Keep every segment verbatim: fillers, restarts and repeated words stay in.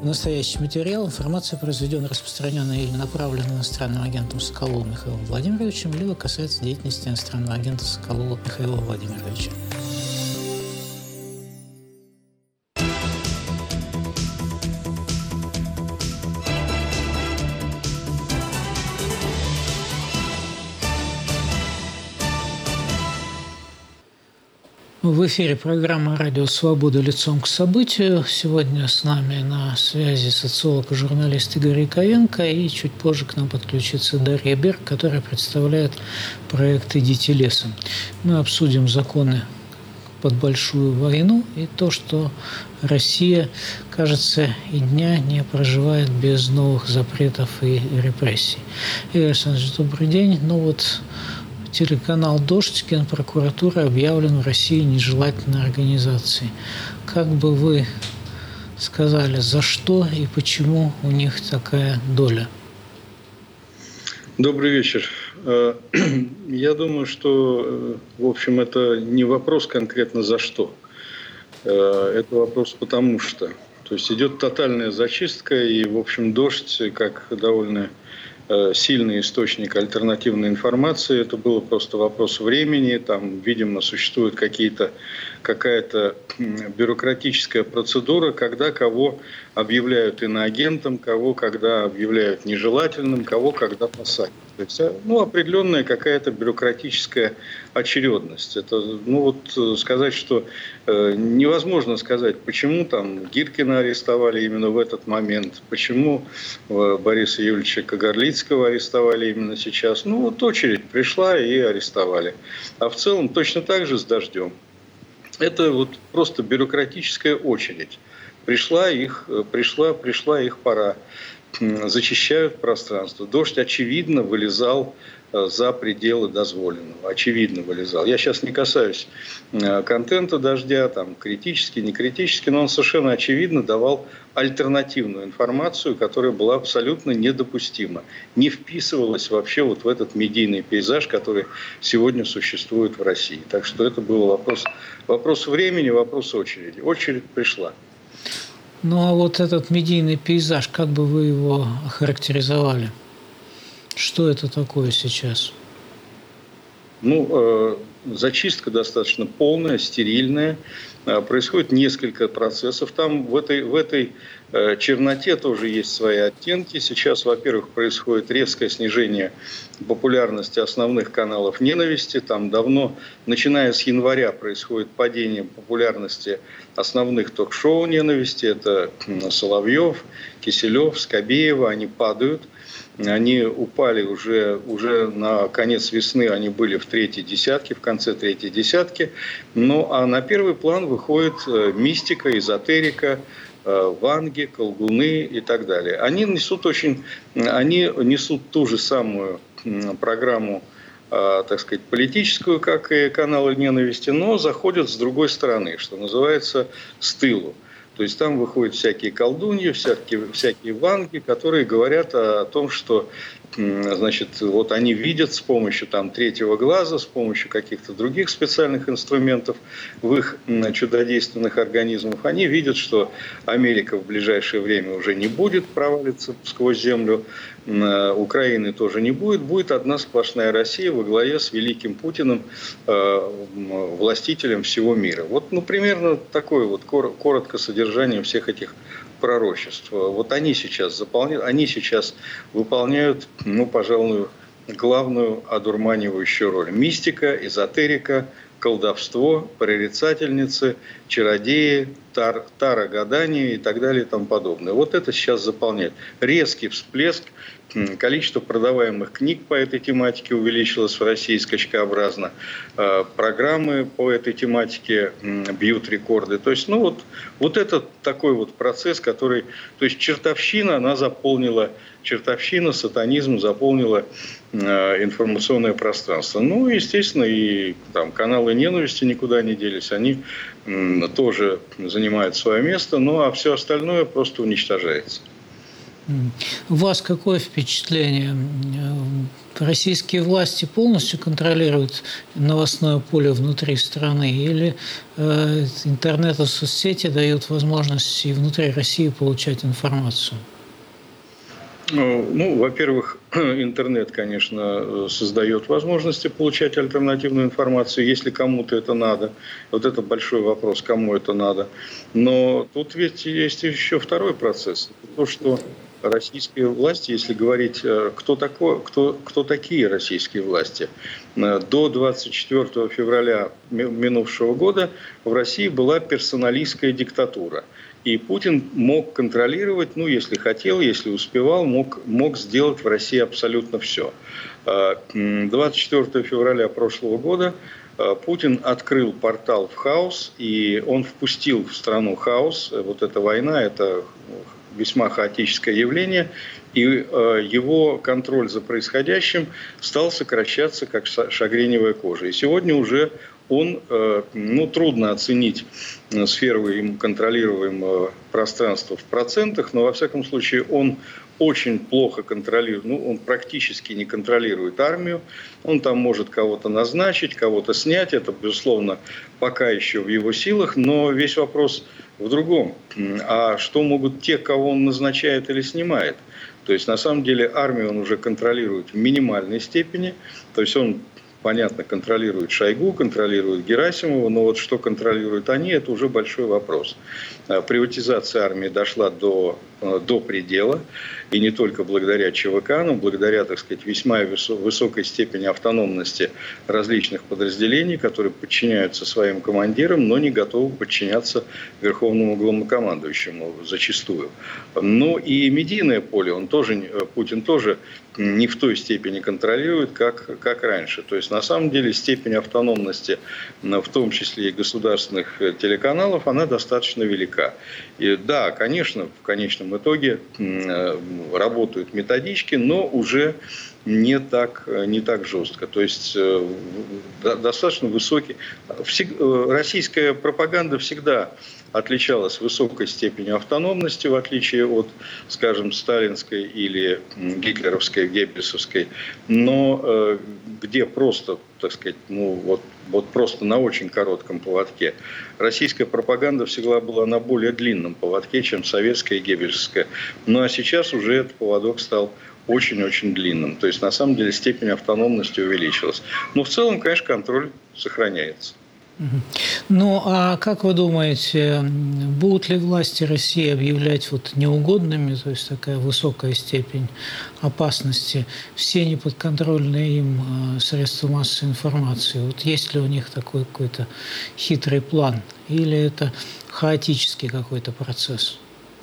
Настоящий материал, информация, произведенная, распространенная или направленная иностранным агентом Соколовым Михаилом Владимировичем, либо касается деятельности иностранного агента Соколова Михаила Владимировича. В эфире программа «Радио Свобода. Лицом к событию». Сегодня с нами на связи социолог и журналист Игорь Яковенко, и чуть позже к нам подключится Дарья Берг, которая представляет проект «Идите лесом». Мы обсудим законы под большую войну и то, что Россия, кажется, и дня не проживает без новых запретов и репрессий. Игорь Александрович, добрый день. Ну вот... Телеканал «Дождь», Генпрокуратура объявлен в России нежелательной организацией. Как бы вы сказали, за что и почему у них такая доля? Добрый вечер. Я думаю, что, в общем, это не вопрос конкретно за что. Это вопрос потому что. То есть идет тотальная зачистка, и, в общем, «Дождь», как довольно сильный источник альтернативной информации. Это было просто вопрос времени. Там, видимо, существует какие-то, какая-то бюрократическая процедура, когда кого объявляют иноагентом, кого когда объявляют нежелательным, кого когда посадят. То есть, ну, определенная какая-то бюрократическая очередность. Это, ну, вот сказать, что э, невозможно сказать, почему там Гиркина арестовали именно в этот момент, почему э, Бориса Юрьевича Кагарлицкого арестовали именно сейчас. Ну, вот очередь пришла и арестовали. А в целом точно так же с «Дождем». Это вот просто бюрократическая очередь. Пришла их, пришла, пришла их пора. Зачищают пространство. «Дождь», очевидно, вылезал за пределы дозволенного. Очевидно вылезал. Я сейчас не касаюсь контента «Дождя», там, критически, не критически, но он совершенно очевидно давал альтернативную информацию, которая была абсолютно недопустима. Не вписывалась вообще вот в этот медийный пейзаж, который сегодня существует в России. Так что это был вопрос, вопрос времени, вопрос очереди. Очередь пришла. Ну, а вот этот медийный пейзаж, как бы вы его охарактеризовали? Что это такое сейчас? Ну, э, зачистка достаточно полная, стерильная. Э, происходит несколько процессов. Там в этой, в этой э, черноте тоже есть свои оттенки. Сейчас, во-первых, происходит резкое снижение популярности основных каналов ненависти. Там давно, начиная с января, происходит падение популярности основных ток-шоу ненависти. Это Соловьев, Киселев, Скобеева. Они падают. Они упали уже, уже на конец весны, они были в третьей десятке, в конце третьей десятки. Ну, а на первый план выходит мистика, эзотерика, ванги, колдуны и так далее. Они несут, очень, они несут ту же самую программу, так сказать, политическую, как и каналы ненависти, но заходят с другой стороны, что называется, с тылу. То есть там выходят всякие колдуньи, всякие, всякие ванги, которые говорят о, о том, что, значит, вот они видят с помощью там третьего глаза, с помощью каких-то других специальных инструментов в их чудодейственных организмах, они видят, что Америка в ближайшее время уже не будет провалиться сквозь землю, Украины тоже не будет, будет одна сплошная Россия во главе с великим Путиным, властителем всего мира. Вот, ну, примерно такое вот коротко содержание всех этих пророчеств. Вот они сейчас заполняют, они сейчас выполняют, ну, пожалуй, главную одурманивающую роль. Мистика, эзотерика, колдовство, прорицательницы, чародеи, тар, тарогадание и так далее и тому подобное. Вот это сейчас заполняет. Резкий всплеск, количество продаваемых книг по этой тематике увеличилось в России скачкообразно. Программы по этой тематике бьют рекорды. То есть, ну вот, вот это такой вот процесс, который... То есть чертовщина, она заполнила... Чертовщина, сатанизм заполнила информационное пространство. Ну, естественно, и там каналы ненависти никуда не делись. Они тоже занимают свое место, ну а все остальное просто уничтожается. У вас какое впечатление? Российские власти полностью контролируют новостное поле внутри страны или э, интернет и соцсети дают возможность и внутри России получать информацию? Ну, во-первых, интернет, конечно, создает возможности получать альтернативную информацию, если кому-то это надо. Вот это большой вопрос, кому это надо. Но тут ведь есть еще второй процесс. То, что российские власти, если говорить, кто, такой, кто, кто такие российские власти, до двадцать четвёртого февраля минувшего года в России была персоналистская диктатура. И Путин мог контролировать, ну, если хотел, если успевал, мог, мог сделать в России абсолютно все. двадцать четвёртого февраля прошлого года Путин открыл портал в хаос, и он впустил в страну хаос. Вот эта война, это весьма хаотическое явление, и его контроль за происходящим стал сокращаться, как шагреневая кожа. И сегодня уже он, ну, трудно оценить сферу им контролируемого пространства в процентах, но, во всяком случае, он очень плохо контролирует, ну, он практически не контролирует армию, он там может кого-то назначить, кого-то снять, это, безусловно, пока еще в его силах, но весь вопрос в другом. А что могут те, кого он назначает или снимает? То есть, на самом деле, армию он уже контролирует в минимальной степени, то есть он, понятно, контролирует Шойгу, контролирует Герасимова, но вот что контролируют они, это уже большой вопрос. Приватизация армии дошла до, до предела, и не только благодаря ЧВК, но благодаря, так сказать, весьма высокой степени автономности различных подразделений, которые подчиняются своим командирам, но не готовы подчиняться верховному главнокомандующему зачастую. Ну и медийное поле, он тоже, Путин тоже не в той степени контролирует, как, как раньше. То есть, на самом деле, степень автономности, в том числе и государственных телеканалов, она достаточно велика. И да, конечно, в конечном итоге работают методички, но уже не так, не так жестко. То есть, достаточно высокий. Российская пропаганда всегда отличалась высокой степенью автономности, в отличие от, скажем, сталинской или гитлеровской, геббельсовской, но где просто, так сказать, ну вот, вот просто на очень коротком поводке. Российская пропаганда всегда была на более длинном поводке, чем советская и геббельсовская. Ну а сейчас уже этот поводок стал очень-очень длинным. То есть, на самом деле, степень автономности увеличилась. Но в целом, конечно, контроль сохраняется. Ну, а как вы думаете, будут ли власти России объявлять вот неугодными, то есть такая высокая степень опасности, все неподконтрольные им средства массовой информации? Вот есть ли у них такой какой-то хитрый план? Или это хаотический какой-то процесс?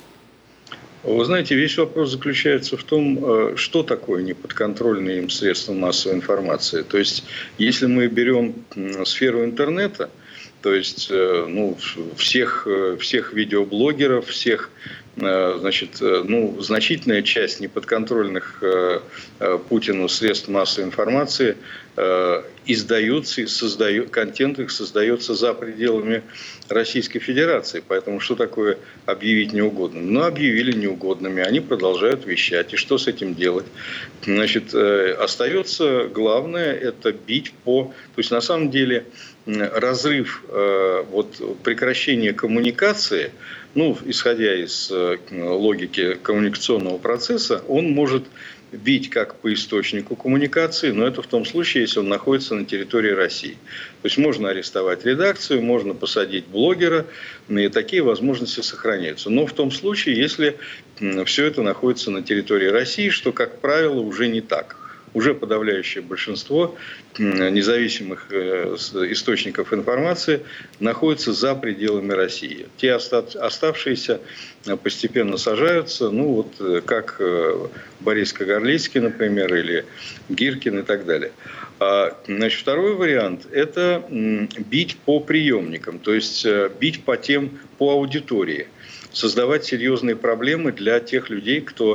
Вы знаете, весь вопрос заключается в том, что такое неподконтрольные им средства массовой информации. То есть, если мы берем сферу интернета, то есть, ну, всех, всех видеоблогеров, всех, значит, ну, значительная часть неподконтрольных Путину средств массовой информации издаются и создают, контент их создается за пределами Российской Федерации. Поэтому что такое объявить неугодным? Ну, объявили неугодными, они продолжают вещать. И что с этим делать? Значит, остается главное – это бить по… То есть, на самом деле, разрыв, вот, прекращение коммуникации, ну, исходя из логики коммуникационного процесса, он может бить как по источнику коммуникации, но это в том случае, если он находится на территории России. То есть можно арестовать редакцию, можно посадить блогера, и такие возможности сохраняются. Но в том случае, если все это находится на территории России, что, как правило, уже не так. Уже подавляющее большинство независимых источников информации находятся за пределами России. Те оставшиеся постепенно сажаются, ну вот как Борис Кагарлицкий, например, или Гиркин и так далее. Значит, второй вариант – это бить по приемникам, то есть бить по тем, по аудитории. Создавать серьезные проблемы для тех людей, кто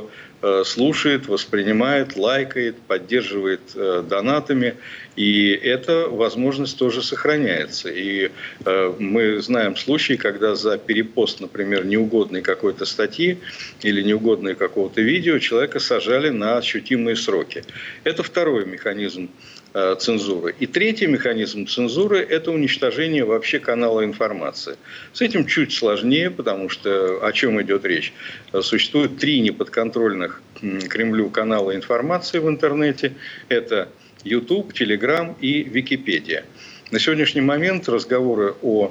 слушает, воспринимает, лайкает, поддерживает донатами. И эта возможность тоже сохраняется. И мы знаем случаи, когда за перепост, например, неугодной какой-то статьи или неугодной какого-то видео человека сажали на ощутимые сроки. Это второй механизм цензуры. И третий механизм цензуры – это уничтожение вообще канала информации. С этим чуть сложнее, потому что о чем идет речь? Существует три неподконтрольных Кремлю канала информации в интернете. Это YouTube, Telegram и Википедия. На сегодняшний момент разговоры о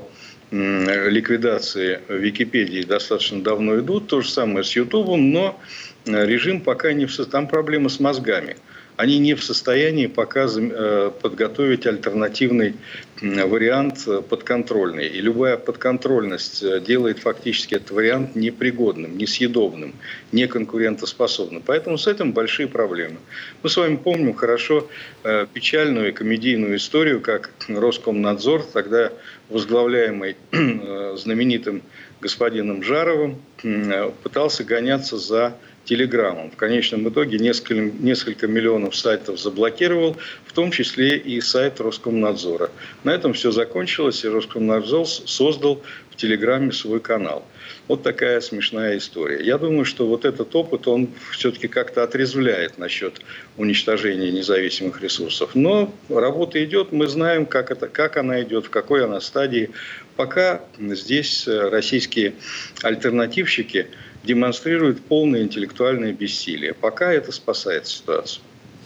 ликвидации Википедии достаточно давно идут. То же самое с YouTube, но режим пока не в состоянии. Там проблема с мозгами. Они не в состоянии пока подготовить альтернативный вариант подконтрольный. И любая подконтрольность делает фактически этот вариант непригодным, несъедобным, неконкурентоспособным. Поэтому с этим большие проблемы. Мы с вами помним хорошо печальную и комедийную историю, как Роскомнадзор, тогда возглавляемый знаменитым господином Жаровым, пытался гоняться за Телеграммом. В конечном итоге несколько, несколько миллионов сайтов заблокировал, в том числе и сайт Роскомнадзора. На этом все закончилось, и Роскомнадзор создал в Телеграме свой канал. Вот такая смешная история. Я думаю, что вот этот опыт, он все-таки как-то отрезвляет насчет уничтожения независимых ресурсов. Но работа идет, мы знаем, как, это, как она идет, в какой она стадии. Пока здесь российские альтернативщики демонстрирует полное интеллектуальное бессилие. Пока это спасает ситуацию.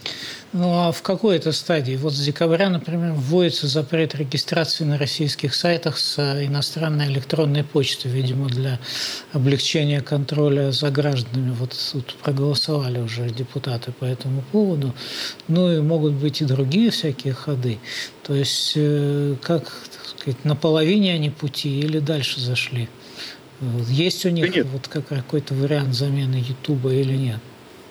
Ну а в какой-то стадии? Вот с декабря, например, вводится запрет регистрации на российских сайтах с иностранной электронной почтой, видимо, для облегчения контроля за гражданами. Вот тут проголосовали уже депутаты по этому поводу. Ну и могут быть и другие всякие ходы. То есть, как, так сказать, на половине они пути или дальше зашли? Есть у них да вот какой-то вариант замены Ютуба или нет?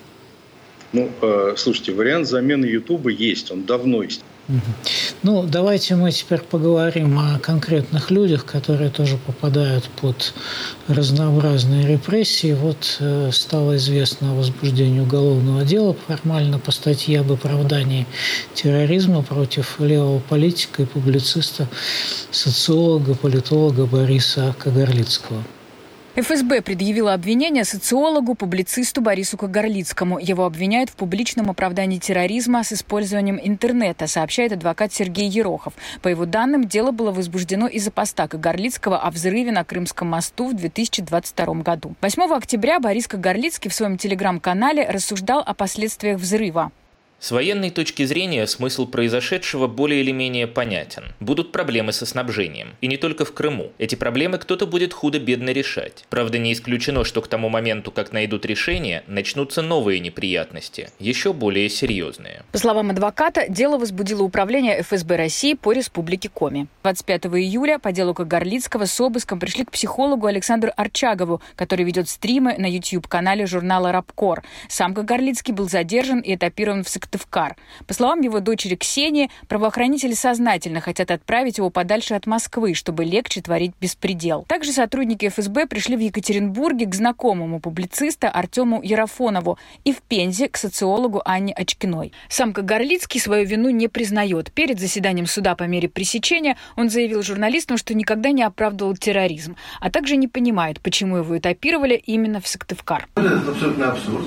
Ну, э, слушайте, вариант замены Ютуба есть, он давно есть. Угу. Ну, давайте мы теперь поговорим о конкретных людях, которые тоже попадают под разнообразные репрессии. Вот э, стало известно о возбуждении уголовного дела формально по статье об оправдании терроризма против левого политика и публициста, социолога, политолога Бориса Кагарлицкого. эф эс бэ предъявила обвинение социологу, публицисту Борису Кагарлицкому. Его обвиняют в публичном оправдании терроризма с использованием интернета, сообщает адвокат Сергей Ерохов. По его данным, дело было возбуждено из-за поста Кагарлицкого о взрыве на Крымском мосту в две тысячи двадцать втором году. восьмого октября Борис Кагарлицкий в своем телеграм-канале рассуждал о последствиях взрыва. С военной точки зрения смысл произошедшего более или менее понятен. Будут проблемы со снабжением. И не только в Крыму. Эти проблемы кто-то будет худо-бедно решать. Правда, не исключено, что к тому моменту, как найдут решение, начнутся новые неприятности, еще более серьезные. По словам адвоката, дело возбудило управление эф эс бэ России по республике Коми. двадцать пятого июля по делу Кагарлицкого с обыском пришли к психологу Александру Арчагову, который ведет стримы на YouTube-канале журнала «Рабкор». Сам Кагарлицкий был задержан и этапирован в Сыктывкар. По словам его дочери Ксении, правоохранители сознательно хотят отправить его подальше от Москвы, чтобы легче творить беспредел. Также сотрудники эф эс бэ пришли в Екатеринбурге к знакомому публициста Артему Ерофонову и в Пензе к социологу Анне Очкиной. Сам Кагарлицкий свою вину не признает. Перед заседанием суда по мере пресечения он заявил журналистам, что никогда не оправдывал терроризм, а также не понимает, почему его этапировали именно в Сыктывкар. Это абсолютно абсурд.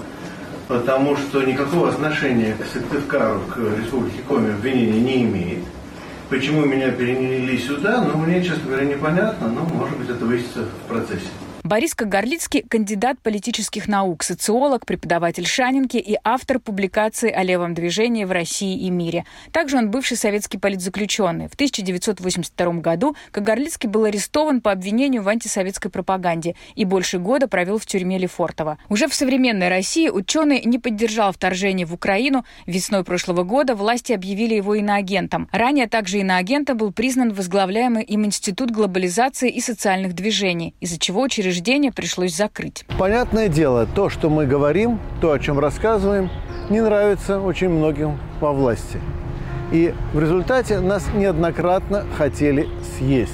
Потому что никакого отношения к Сыктывкару, к республике Коми обвинения не имеет. Почему меня перенесли сюда, ну, мне, честно говоря, непонятно, но, может быть, это выяснится в процессе. Борис Кагарлицкий – кандидат политических наук, социолог, преподаватель Шанинки и автор публикации о левом движении в России и мире. Также он бывший советский политзаключенный. В тысяча девятьсот восемьдесят втором году Кагарлицкий был арестован по обвинению в антисоветской пропаганде и больше года провел в тюрьме Лефортово. Уже в современной России ученый не поддержал вторжение в Украину. Весной прошлого года власти объявили его иноагентом. Ранее также иноагентом был признан возглавляемый им Институт глобализации и социальных движений, из-за чего учреждение пришлось закрыть. Понятное дело, то, что мы говорим, то, о чем рассказываем, не нравится очень многим во власти. И в результате нас неоднократно хотели съесть.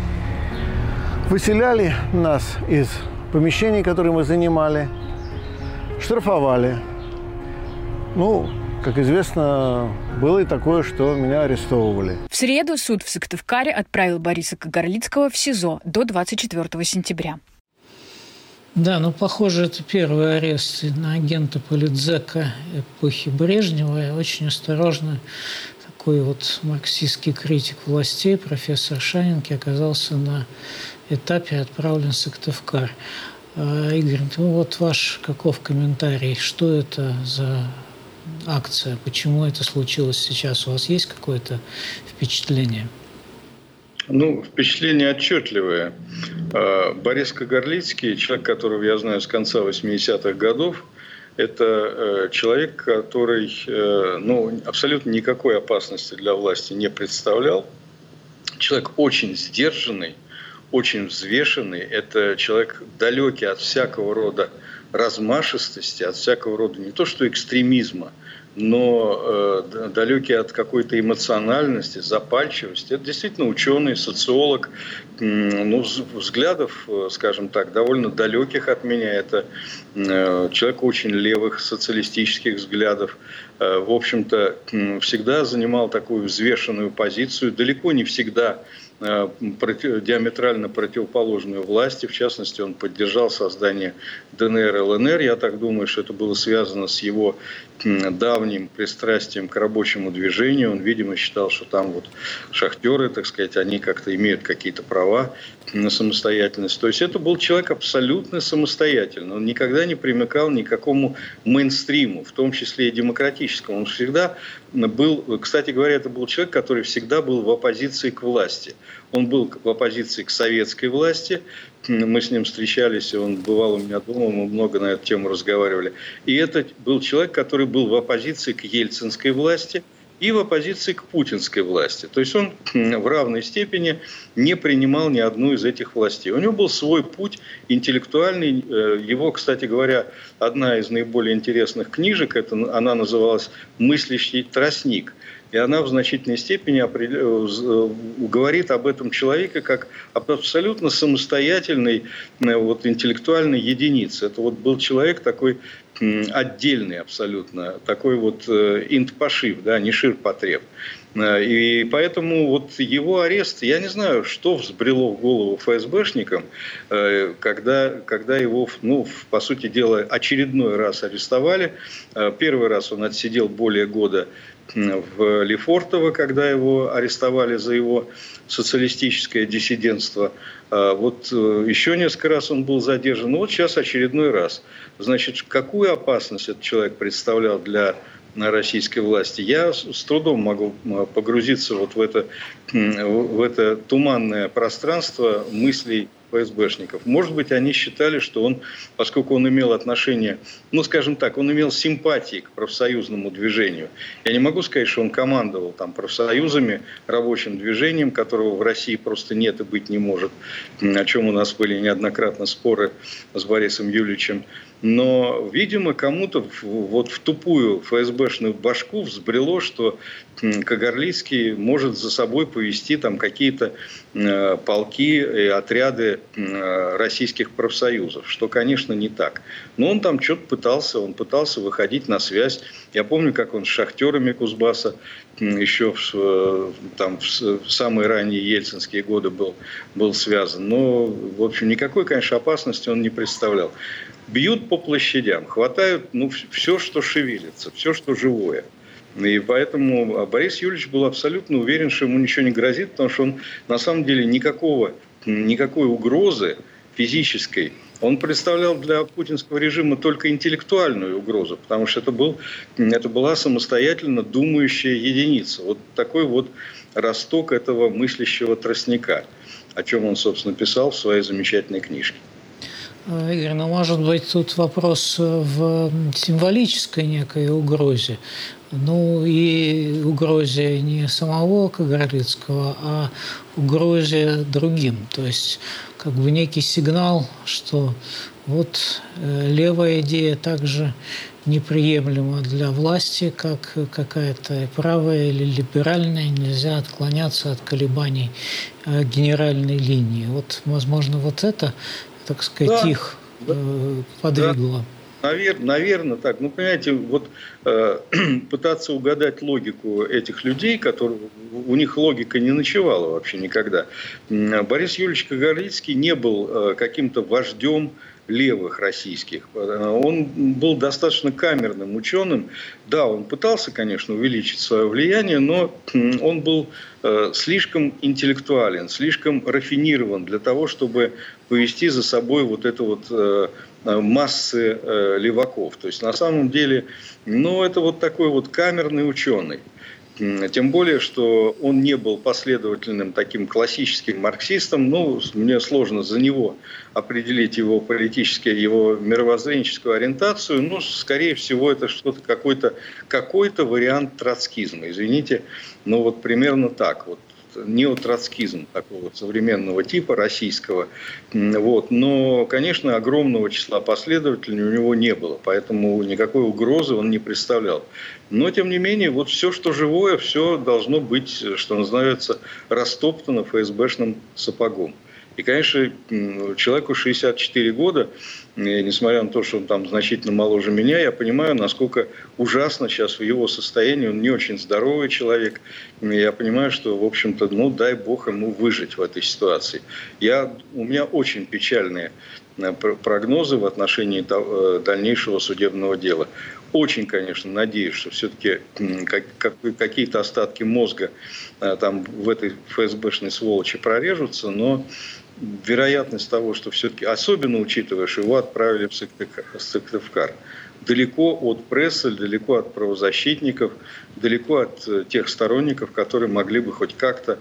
Выселяли нас из помещений, которые мы занимали. Штрафовали. Ну, как известно, было и такое, что меня арестовывали. В среду суд в Сыктывкаре отправил Бориса Кагарлицкого в СИЗО до двадцать четвёртого сентября. Да, ну, похоже, это первый арест на агента политзека эпохи Брежнева. И очень осторожно такой вот марксистский критик властей, профессор Шанинки, оказался на этапе отправлен в Сыктывкар. Игорь, ну вот ваш каков комментарий? Что это за акция? Почему это случилось сейчас? У вас есть какое-то впечатление? Ну, впечатление отчетливое. Борис Кагарлицкий, человек, которого я знаю с конца восьмидесятых годов, это человек, который ну, абсолютно никакой опасности для власти не представлял. Человек очень сдержанный, очень взвешенный. Это человек далекий от всякого рода размашистости, от всякого рода не то что экстремизма, но э, далекий от какой-то эмоциональности, запальчивости. Это действительно ученый, социолог, э, ну, взглядов, скажем так, довольно далеких от меня. Это э, человек очень левых социалистических взглядов. Э, в общем-то, э, всегда занимал такую взвешенную позицию, далеко не всегда против, диаметрально противоположную власти. В частности, он поддержал создание ДНР, ЛНР. Я так думаю, что это было связано с его давним пристрастием к рабочему движению. Он, видимо, считал, что там вот шахтеры, так сказать, они как-то имеют какие-то права на самостоятельность. То есть это был человек абсолютно самостоятельный. Он никогда не примыкал ни к какому мейнстриму, в том числе и демократическому. Он всегда был, кстати говоря, это был человек, который всегда был в оппозиции к власти. Он был в оппозиции к советской власти. Мы с ним встречались, он бывал у меня дома, мы много на эту тему разговаривали. И это был человек, который был в оппозиции к ельцинской власти и в оппозиции к путинской власти. То есть он в равной степени не принимал ни одну из этих властей. У него был свой путь интеллектуальный. Его, кстати говоря, одна из наиболее интересных книжек, это, она называлась «Мыслящий тростник». И она в значительной степени говорит об этом человеке как об абсолютно самостоятельной вот, интеллектуальной единице. Это вот был человек такой отдельный абсолютно, такой вот инт-пошив, да, не шир-потреб. И поэтому вот его арест, я не знаю, что взбрело в голову ФСБшникам, когда, когда его, ну, по сути дела, очередной раз арестовали. Первый раз он отсидел более года в Лефортово, когда его арестовали за его социалистическое диссидентство. Вот еще несколько раз он был задержан. Вот сейчас очередной раз. Значит, какую опасность этот человек представлял для российской власти? Я с трудом могу погрузиться вот в это, в это туманное пространство мыслей ФСБшников. Может быть, они считали, что он, поскольку он имел отношение, ну, скажем так, он имел симпатии к профсоюзному движению. Я не могу сказать, что он командовал там профсоюзами, рабочим движением, которого в России просто нет и быть не может, о чем у нас были неоднократно споры с Борисом Юльевичем. Но, видимо, кому-то вот в тупую ФСБшную башку взбрело, что Кагарлицкий может за собой повести там какие-то э, полки и отряды э, российских профсоюзов, что, конечно, не так. Но он там что-то пытался, он пытался выходить на связь. Я помню, как он с шахтерами Кузбасса еще в, там, в самые ранние ельцинские годы был, был связан. Но, в общем, никакой, конечно, опасности он не представлял. Бьют по площадям, хватают ну, все, что шевелится, все, что живое. И поэтому Борис Юльевич был абсолютно уверен, что ему ничего не грозит, потому что он на самом деле никакого, никакой угрозы физической, он представлял для путинского режима только интеллектуальную угрозу, потому что это, был, это была самостоятельно думающая единица. Вот такой вот росток этого мыслящего тростника, о чем он, собственно, писал в своей замечательной книжке. Игорь, ну, может быть, тут вопрос в символической некой угрозе. Ну, и угрозе не самого Кагарлицкого, а угрозе другим. То есть, как бы некий сигнал, что вот левая идея также неприемлема для власти, как какая-то правая или либеральная, нельзя отклоняться от колебаний генеральной линии. Вот, возможно, вот это, так сказать, да, их да, подвигло. Навер, наверное, так. Ну, понимаете, вот э, пытаться угадать логику этих людей, которые, у них логика не ночевала вообще никогда. Борис Юрьевич Кагарлицкий не был э, каким-то вождем левых российских. Он был достаточно камерным ученым. Да, он пытался, конечно, увеличить свое влияние, но он был э, слишком интеллектуален, слишком рафинирован для того, чтобы повести за собой вот это вот э, массы э, леваков. То есть, на самом деле, ну, это вот такой вот камерный ученый. Тем более, что он не был последовательным таким классическим марксистом. Ну, мне сложно за него определить его политическую, его мировоззренческую ориентацию. Ну, скорее всего, это что-то, какой-то, какой-то вариант троцкизма. Извините, но вот примерно так вот. Неотроцкизм такого современного типа, российского. Вот. Но, конечно, огромного числа последователей у него не было, поэтому никакой угрозы он не представлял. Но, тем не менее, вот все, что живое, все должно быть, что называется, растоптано эф эс бэшным сапогом. И, конечно, человеку шестьдесят четыре года, несмотря на то, что он там значительно моложе меня, я понимаю, насколько ужасно сейчас в его состоянии. Он не очень здоровый человек. Я понимаю, что, в общем-то, ну, дай бог ему выжить в этой ситуации. Я, у меня очень печальные прогнозы в отношении дальнейшего судебного дела. Очень, конечно, надеюсь, что все-таки какие-то остатки мозга там в этой эф эс бэшной сволочи прорежутся, но вероятность того, что все-таки, особенно учитывая, что его отправили в Сыктывкар, далеко от прессы, далеко от правозащитников, далеко от тех сторонников, которые могли бы хоть как-то,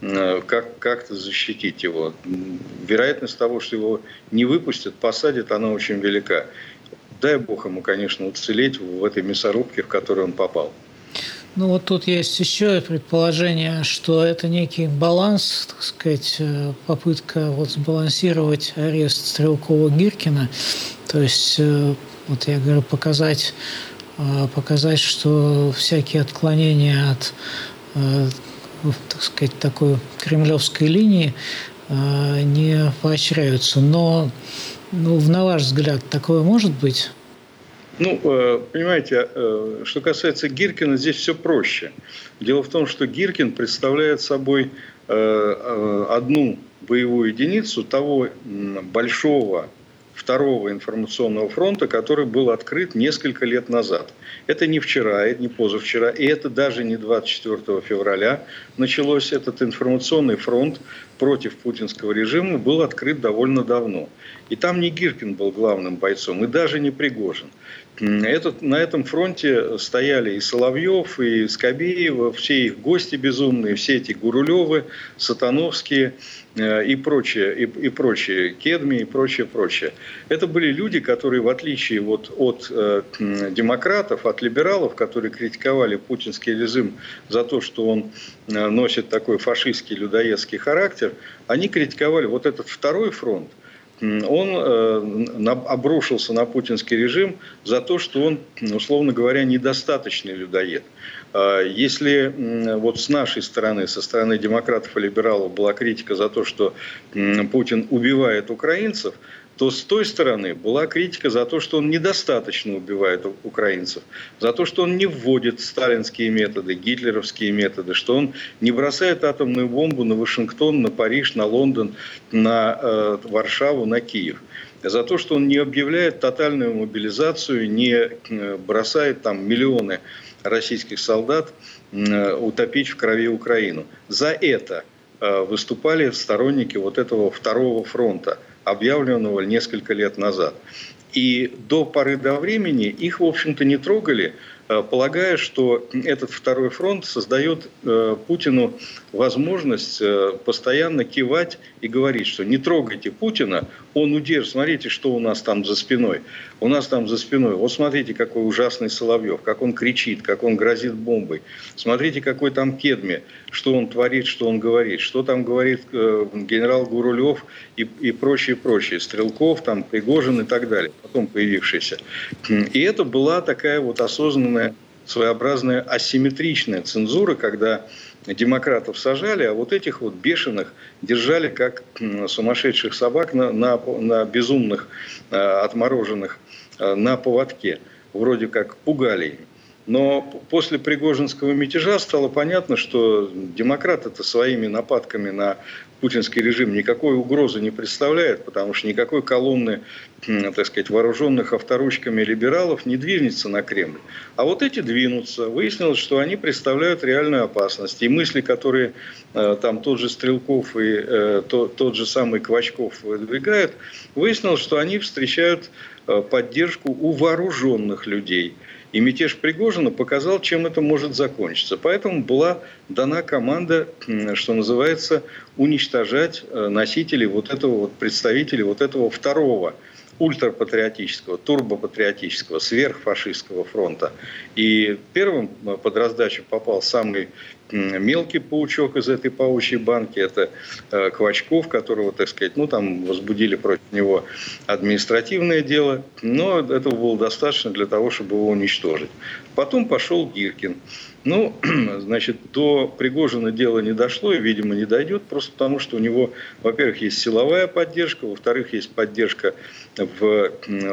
как, как-то защитить его. Вероятность того, что его не выпустят, посадят, она очень велика. Дай бог ему, конечно, уцелеть в этой мясорубке, в которую он попал. Ну вот тут есть еще предположение, что это некий баланс, так сказать, попытка вот сбалансировать арест Стрелкова-Гиркина. То есть, вот я говорю, показать, показать, что всякие отклонения от, так сказать, такой кремлевской линии не поощряются. Но, ну, на ваш взгляд, такое может быть? Ну, понимаете, что касается Гиркина, здесь все проще. Дело в том, что Гиркин представляет собой одну боевую единицу того большого второго информационного фронта, который был открыт несколько лет назад. Это не вчера, это не позавчера, и это даже не двадцать четвёртого февраля началось. Этот информационный фронт против путинского режима был открыт довольно давно. И там не Гиркин был главным бойцом, и даже не Пригожин. Этот, на этом фронте стояли и Соловьев, и Скобеева, все их гости безумные, все эти Гурулевы, Сатановские и прочее, и, и прочее, Кедми и прочее, прочее. Это были люди, которые, в отличие вот от э, демократов, от либералов, которые критиковали путинский режим за то, что он э, носит такой фашистский, людоедский характер, они критиковали вот этот второй фронт. Он э, обрушился на путинский режим за то, что он, условно говоря, недостаточный людоед. Если вот с нашей стороны, со стороны демократов и либералов была критика за то, что Путин убивает украинцев, то с той стороны была критика за то, что он недостаточно убивает украинцев, за то, что он не вводит сталинские методы, гитлеровские методы, что он не бросает атомную бомбу на Вашингтон, на Париж, на Лондон, на э, Варшаву, на Киев. За то, что он не объявляет тотальную мобилизацию, не бросает там миллионы российских солдат э, утопить в крови Украину. За это э, выступали сторонники вот этого второго фронта, объявленного несколько лет назад. И до поры до времени их, в общем-то, не трогали, полагая, что этот второй фронт создает Путину возможность постоянно кивать и говорить, что не трогайте Путина, он удержит. Смотрите, что у нас там за спиной. У нас там за спиной. Вот смотрите, какой ужасный Соловьев, как он кричит, как он грозит бомбой. Смотрите, какой там Кедми, что он творит, что он говорит. Что там говорит генерал Гурулев и, и прочие, прочие. Стрелков, там, Пригожин и так далее. Потом появившийся. И это была такая вот осознанная своеобразная асимметричная цензура, когда демократов сажали, а вот этих вот бешеных держали как сумасшедших собак на, на, на безумных, отмороженных на поводке. Вроде как пугали их. Но после Пригожинского мятежа стало понятно, что демократы-то своими нападками на путинский режим никакой угрозы не представляют, потому что никакой колонны, так сказать, вооруженных авторучками либералов не двинется на Кремль. А вот эти двинутся. Выяснилось, что они представляют реальную опасность. И мысли, которые там тот же Стрелков и э, тот, тот же самый Квачков выдвигают, выяснилось, что они встречают поддержку у вооруженных людей. И мятеж Пригожина показал, чем это может закончиться. Поэтому была дана команда, что называется, уничтожать носителей вот этого вот, представителей вот этого второго ультрапатриотического, турбопатриотического, сверхфашистского фронта. И первым под раздачу попал самый мелкий паучок из этой паучьей банки. Это Квачков, которого, так сказать, ну там возбудили против него административное дело. Но этого было достаточно для того, чтобы его уничтожить. Потом пошел Гиркин. Ну, значит, до Пригожина дело не дошло и, видимо, не дойдет, просто потому что у него, во-первых, есть силовая поддержка, во-вторых, есть поддержка в,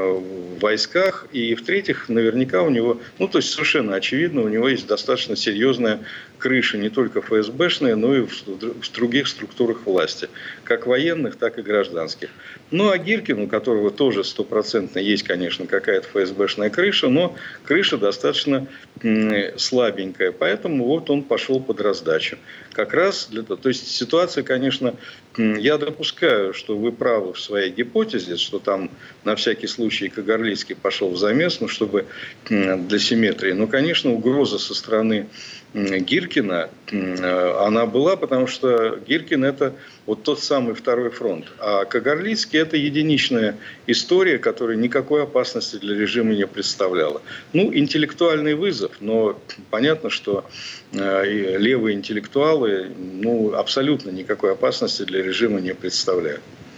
в войсках, и, в-третьих, наверняка у него, ну, то есть совершенно очевидно, у него есть достаточно серьезная крыша, не только эф эс бэшная, но и в, в других структурах власти, как военных, так и гражданских. Ну, а Гиркин, у которого тоже стопроцентно есть, конечно, какая-то эф эс бэшная крыша, но крыша достаточно слабенькая. Поэтому вот он пошел под раздачу. Как раз для того. То есть ситуация, конечно, я допускаю, что вы правы в своей гипотезе, что там на всякий случай Кагарлицкий пошел в замес, ну, чтобы для симметрии. Но, конечно, угроза со стороны Гиркина, она была, потому что Гиркин – это вот тот самый второй фронт. А Кагарлицкий – это единичная история, которая никакой опасности для режима не представляла. Ну, интеллектуальный вызов, но понятно, что левые интеллектуалы ну, абсолютно никакой опасности для режима не представляют.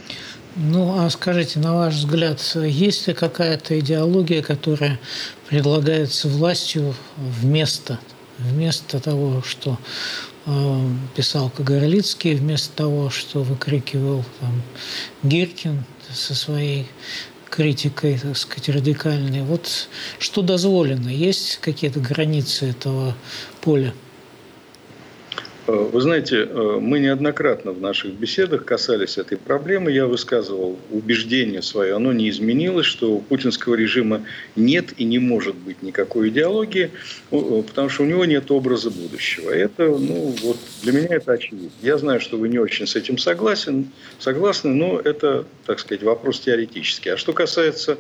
Ну, а скажите, на ваш взгляд, есть ли какая-то идеология, которая предлагается властью вместо Вместо того, что э, писал Кагарлицкий, вместо того, что выкрикивал там, Гиркин со своей критикой, так сказать, радикальной. Вот что дозволено? Есть какие-то границы этого поля? Вы знаете, мы неоднократно в наших беседах касались этой проблемы. Я высказывал убеждение свое, оно не изменилось, что у путинского режима нет и не может быть никакой идеологии, потому что у него нет образа будущего. Это, ну, вот для меня это очевидно. Я знаю, что вы не очень с этим согласен, согласны, но это, так сказать, вопрос теоретический. А что касается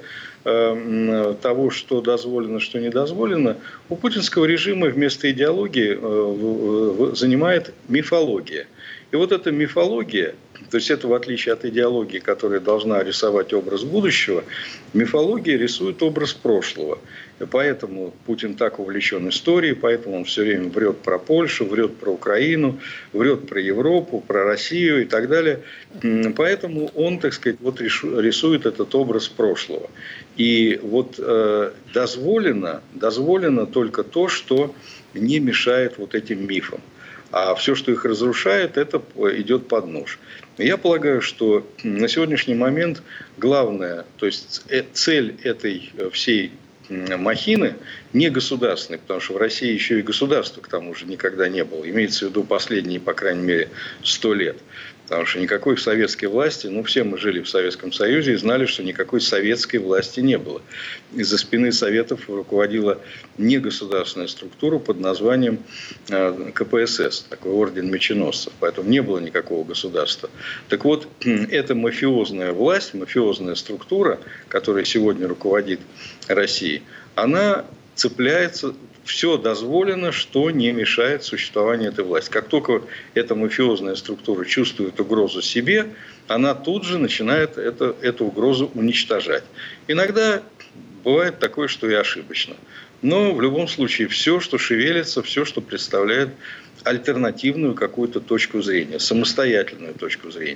того, что дозволено, что не дозволено, у путинского режима вместо идеологии занимает мифология. И вот эта мифология, то есть это в отличие от идеологии, которая должна рисовать образ будущего, мифология рисует образ прошлого. И поэтому Путин так увлечен историей, поэтому он все время врет про Польшу, врет про Украину, врет про Европу, про Россию и так далее. Поэтому он, так сказать, вот рисует этот образ прошлого. И вот э, дозволено, дозволено только то, что не мешает вот этим мифам. А все, что их разрушает, это идет под нож. Я полагаю, что на сегодняшний момент главное, то есть цель этой всей махины не государственной, потому что в России еще и государства к тому же никогда не было. Имеется в виду последние, по крайней мере, сто лет. Потому что никакой советской власти, ну все мы жили в Советском Союзе и знали, что никакой советской власти не было. Из-за спины Советов руководила негосударственная структура под названием ка пэ эс эс, такой орден меченосцев. Поэтому не было никакого государства. Так вот, эта мафиозная власть, мафиозная структура, которая сегодня руководит Россией, она цепляется, все дозволено, что не мешает существованию этой власти. Как только эта мафиозная структура чувствует угрозу себе, она тут же начинает это, эту угрозу уничтожать. Иногда бывает такое, что и ошибочно. Но в любом случае все, что шевелится, все, что представляет альтернативную какую-то точку зрения, самостоятельную точку зрения,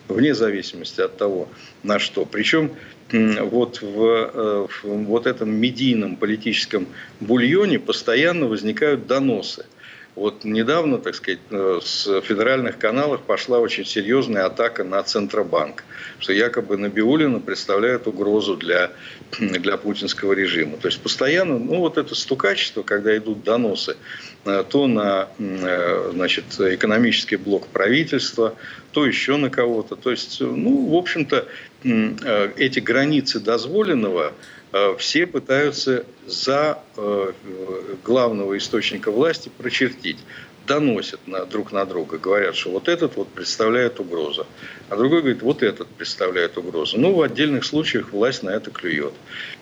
вне зависимости от того, на что. Причем вот в, в вот этом медийном политическом бульоне постоянно возникают доносы. Вот недавно, так сказать, с федеральных каналов пошла очень серьезная атака на Центробанк, что якобы Набиуллина представляет угрозу для, для путинского режима. То есть постоянно, ну вот это стукачество, когда идут доносы, то на, значит, экономический блок правительства, то еще на кого-то. То есть, ну, в общем-то, эти границы дозволенного все пытаются за главного источника власти прочертить. Доносят на, друг на друга, говорят, что вот этот вот представляет угрозу, а другой говорит, вот этот представляет угрозу. Ну, в отдельных случаях власть на это клюет.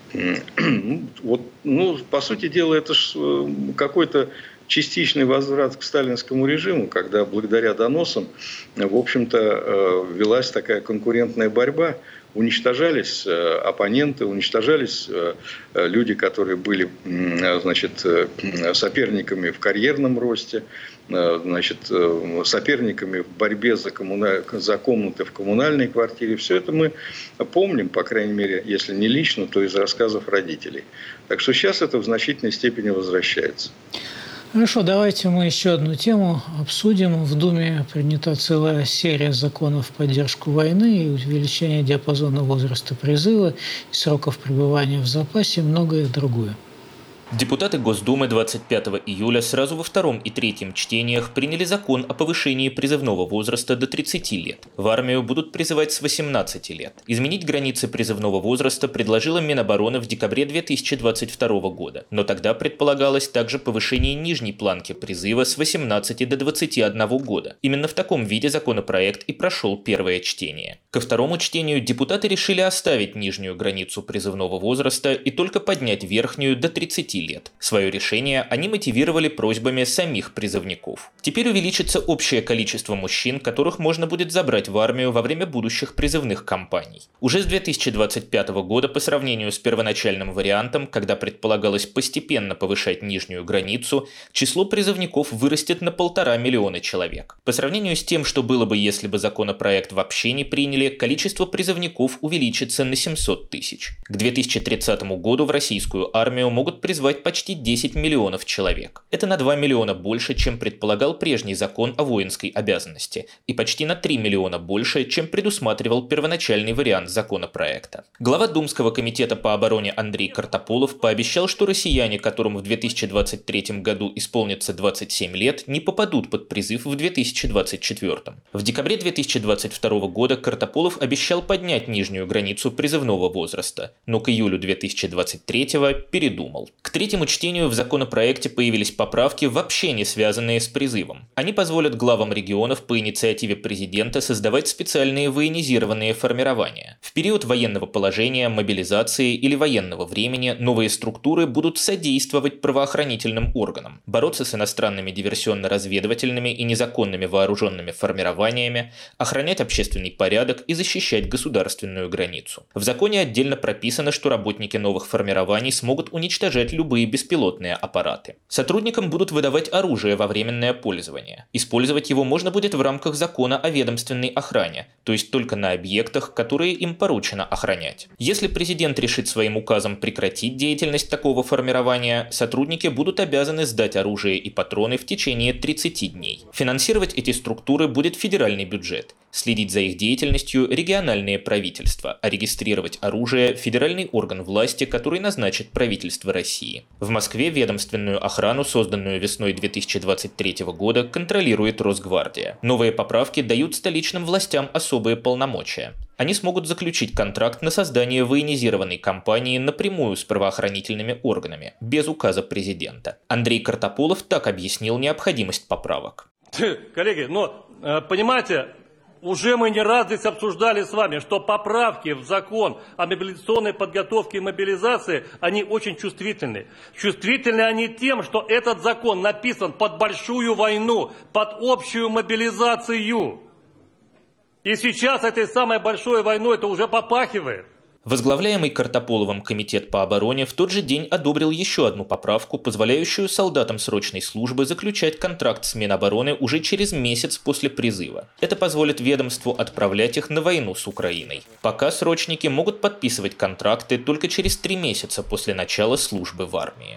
Вот, ну, по сути дела, это же какой-то частичный возврат к сталинскому режиму, когда благодаря доносам, в общем-то, велась такая конкурентная борьба, уничтожались оппоненты, уничтожались люди, которые были, значит, соперниками в карьерном росте, значит, соперниками в борьбе за, коммуна... за комнаты в коммунальной квартире. Все это мы помним, по крайней мере, если не лично, то из рассказов родителей. Так что сейчас это в значительной степени возвращается. Хорошо, давайте мы еще одну тему обсудим. В Думе принята целая серия законов в поддержку войны и увеличение диапазона возраста призыва и сроков пребывания в запасе и многое другое. Депутаты Госдумы двадцать пятого июля сразу во втором и третьем чтениях приняли закон о повышении призывного возраста до тридцати лет. В армию будут призывать с восемнадцати лет. Изменить границы призывного возраста предложила Минобороны в декабре две тысячи двадцать второго года. Но тогда предполагалось также повышение нижней планки призыва с восемнадцати до двадцати одного года. Именно в таком виде законопроект и прошел первое чтение. Ко второму чтению депутаты решили оставить нижнюю границу призывного возраста и только поднять верхнюю до тридцати лет. Свое решение они мотивировали просьбами самих призывников. Теперь увеличится общее количество мужчин, которых можно будет забрать в армию во время будущих призывных кампаний. Уже с две тысячи двадцать пятого года по сравнению с первоначальным вариантом, когда предполагалось постепенно повышать нижнюю границу, число призывников вырастет на полтора миллиона человек. По сравнению с тем, что было бы, если бы законопроект вообще не приняли, количество призывников увеличится на семьсот тысяч. К две тысячи тридцатому году в российскую армию могут призвать почти десять миллионов человек. Это на два миллиона больше, чем предполагал прежний закон о воинской обязанности, и почти на три миллиона больше, чем предусматривал первоначальный вариант законопроекта. Глава Думского комитета по обороне Андрей Картополов пообещал, что россияне, которым в две тысячи двадцать третьем году исполнится двадцать семь лет, не попадут под призыв в две тысячи двадцать четвёртом. В декабре две тысячи двадцать второго года Картополов обещал поднять нижнюю границу призывного возраста, но к июлю две тысячи двадцать третьего передумал. К третьему чтению в законопроекте появились поправки, вообще не связанные с призывом. Они позволят главам регионов по инициативе президента создавать специальные военизированные формирования. В период военного положения, мобилизации или военного времени новые структуры будут содействовать правоохранительным органам, бороться с иностранными диверсионно-разведывательными и незаконными вооруженными формированиями, охранять общественный порядок и защищать государственную границу. В законе отдельно прописано, что работники новых формирований смогут уничтожать любые беспилотные аппараты. Сотрудникам будут выдавать оружие во временное пользование. Использовать его можно будет в рамках закона о ведомственной охране, то есть только на объектах, которые им поручено охранять. Если президент решит своим указом прекратить деятельность такого формирования, сотрудники будут обязаны сдать оружие и патроны в течение тридцати дней. Финансировать эти структуры будет федеральный бюджет. Следить за их деятельностью – региональные правительства, а регистрировать оружие – федеральный орган власти, который назначит правительство России. В Москве ведомственную охрану, созданную весной две тысячи двадцать третьего года, контролирует Росгвардия. Новые поправки дают столичным властям особые полномочия. Они смогут заключить контракт на создание военизированной компании напрямую с правоохранительными органами, без указа президента. Андрей Картополов так объяснил необходимость поправок. Коллеги, но, понимаете, уже мы не раз здесь обсуждали с вами, что поправки в закон о мобилизационной подготовке и мобилизации, они очень чувствительны. Чувствительны они тем, что этот закон написан под большую войну, под общую мобилизацию. И сейчас этой самой большой войной это уже попахивает. Возглавляемый Картополовым комитет по обороне в тот же день одобрил еще одну поправку, позволяющую солдатам срочной службы заключать контракт с Минобороны уже через месяц после призыва. Это позволит ведомству отправлять их на войну с Украиной. Пока срочники могут подписывать контракты только через три месяца после начала службы в армии.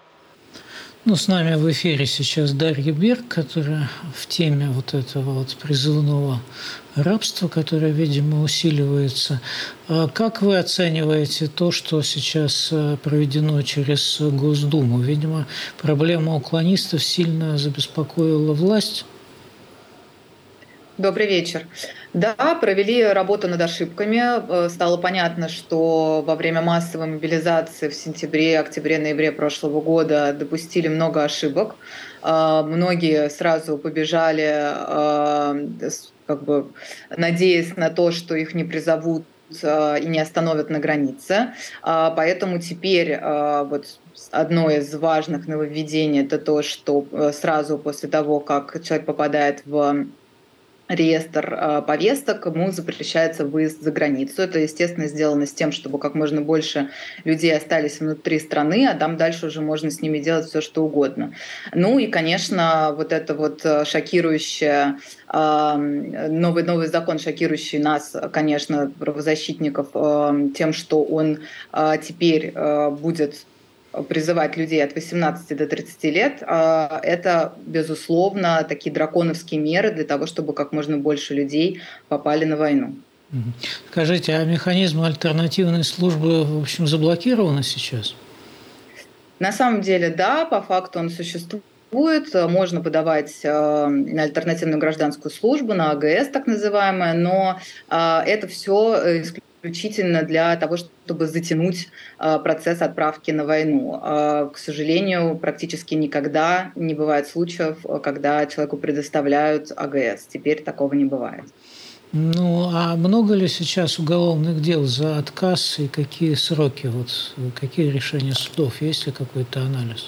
Ну, с нами в эфире сейчас Дарья Берг, которая в теме вот этого вот призывного рабства, которое, видимо, усиливается. А как вы оцениваете то, что сейчас проведено через Госдуму? Видимо, проблема уклонистов сильно забеспокоила власть. Добрый вечер. Да, провели работу над ошибками. Стало понятно, что во время массовой мобилизации в сентябре, октябре, ноябре прошлого года допустили много ошибок. Многие сразу побежали, как бы надеясь на то, что их не призовут и не остановят на границе. Поэтому теперь вот одно из важных нововведений – это то, что сразу после того, как человек попадает в реестр повесток, ему запрещается выезд за границу. Это, естественно, сделано с тем, чтобы как можно больше людей остались внутри страны, а там дальше уже можно с ними делать все, что угодно. Ну и, конечно, вот это вот шокирующее, новый, новый закон, шокирующий нас, конечно, правозащитников, тем, что он теперь будет призывать людей от восемнадцати до тридцати лет, это, безусловно, такие драконовские меры для того, чтобы как можно больше людей попали на войну. Скажите, а механизмы альтернативной службы, в общем, заблокированы сейчас? На самом деле, да, по факту он существует. Можно подавать на альтернативную гражданскую службу, на АГС так называемое, но это все исключительно исключительно для того, чтобы затянуть процесс отправки на войну. К сожалению, практически никогда не бывает случаев, когда человеку предоставляют АГС. Теперь такого не бывает. Ну, а много ли сейчас уголовных дел за отказ и какие сроки, вот, какие решения судов? Есть ли какой-то анализ?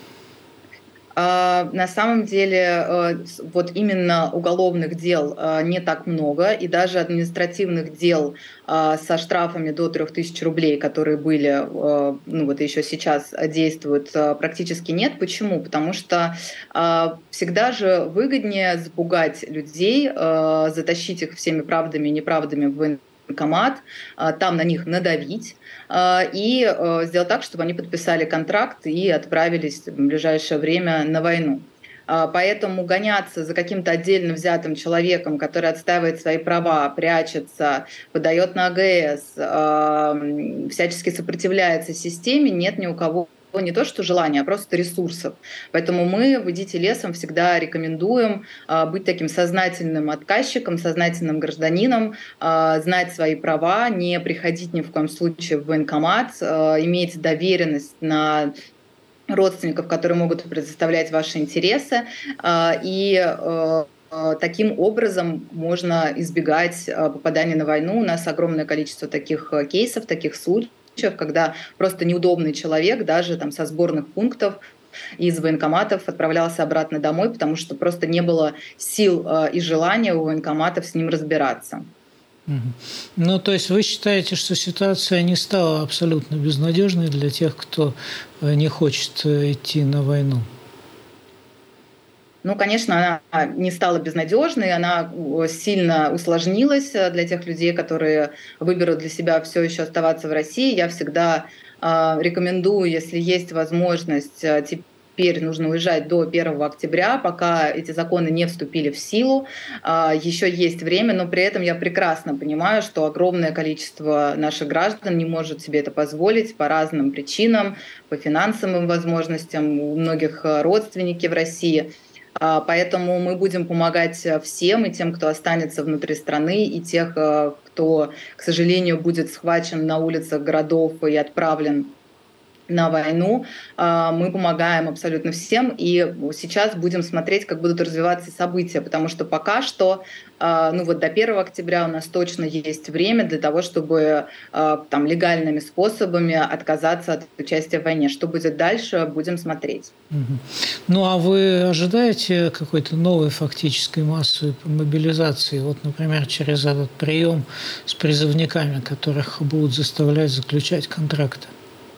На самом деле, вот именно уголовных дел не так много, и даже административных дел со штрафами до трёх тысяч рублей, которые были, ну вот еще сейчас действуют, практически нет. Почему? Потому что всегда же выгоднее запугать людей, затащить их всеми правдами и неправдами в военкомат, там на них надавить и сделать так, чтобы они подписали контракт и отправились в ближайшее время на войну. Поэтому гоняться за каким-то отдельно взятым человеком, который отстаивает свои права, прячется, подает на АГС, всячески сопротивляется системе, нет ни у кого не то что желания, а просто ресурсов. Поэтому мы в «Идите лесом» всегда рекомендуем а, быть таким сознательным отказчиком, сознательным гражданином, а, знать свои права, не приходить ни в коем случае в военкомат, а, иметь доверенность на родственников, которые могут предоставлять ваши интересы. А, и а, таким образом можно избегать попадания на войну. У нас огромное количество таких кейсов, таких случаев, когда просто неудобный человек даже там со сборных пунктов из военкоматов отправлялся обратно домой, потому что просто не было сил и желания у военкоматов с ним разбираться. Ну, то есть вы считаете, что ситуация не стала абсолютно безнадежной для тех, кто не хочет идти на войну? Ну, конечно, она не стала безнадежной, она сильно усложнилась для тех людей, которые выберут для себя все еще оставаться в России. Я всегда э, рекомендую, если есть возможность, теперь нужно уезжать до первого октября, пока эти законы не вступили в силу. Э, еще есть время, но при этом я прекрасно понимаю, что огромное количество наших граждан не может себе это позволить по разным причинам, по финансовым возможностям, у многих родственники в России. Поэтому мы будем помогать всем, и тем, кто останется внутри страны, и тех, кто, к сожалению, будет схвачен на улицах городов и отправлен на войну, мы помогаем абсолютно всем, и сейчас будем смотреть, как будут развиваться события, потому что пока что, ну вот до первого октября у нас точно есть время для того, чтобы там легальными способами отказаться от участия в войне. Что будет дальше, будем смотреть. Ну а вы ожидаете какой-то новой фактической массовой мобилизации, вот, например, через этот прием с призывниками, которых будут заставлять заключать контракты?